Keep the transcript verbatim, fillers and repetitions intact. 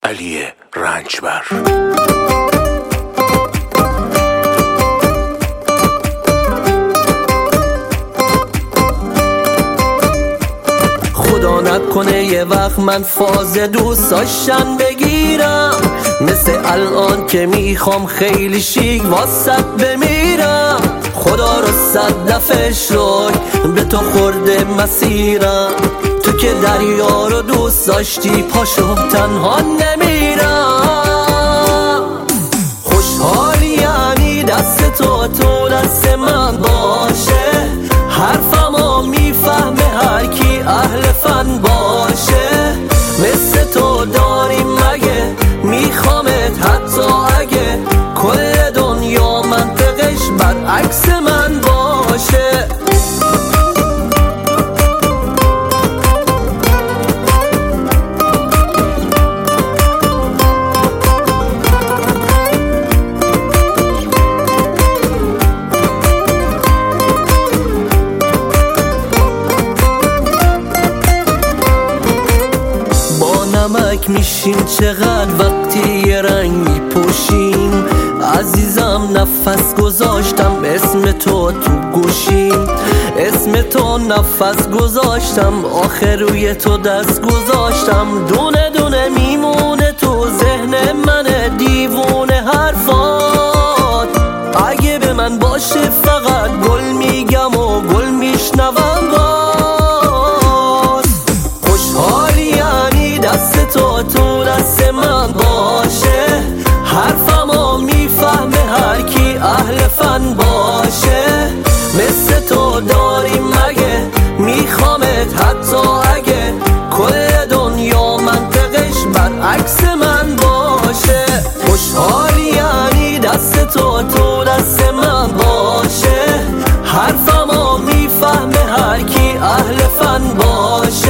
علی رنجبر. خدا نکنه یه وقت من فاز دوست داشتن بگیرم، مثل الان که میخوام خیلی شیک واسط بمیرم. خدا رو صد دفعه شکر به تو خورده مسیرم، تو که دریا رو دوست داشتی پاشو تنها نمیرم. خوشحالی یعنی دست تو تو دست من باشه، حرفمو میفهمه هر کی اهل فن باشه. مثل تو داریم مگه میخوامت حتی اگه کل دنیا منطقش برعکس من باشه. نمک میشیم چقدر وقتی یه رنگ میپوشیم. عزیزم نفس گذاشتم اسم تو تو گوشیم، اسم تو نفس گذاشتم آخر روی تو دست گذاشتم. دونه دونه میمونه تو ذهن من دیوونه حرفات، اگه به من باشه فقط گل میگم و گل میشنوم باز. خوشحالی یعنی دست تو تو دست من باشه، حرفمو میفهمه هر کی اهل فن باشه. مثل تو داریم مگه میخوامت حتی اگه کل دنیا منطقش برعکس من باشه. خوشحالی یعنی دست تو تو دست من باشه، حرفمو میفهمه هر کی اهل فن باشه.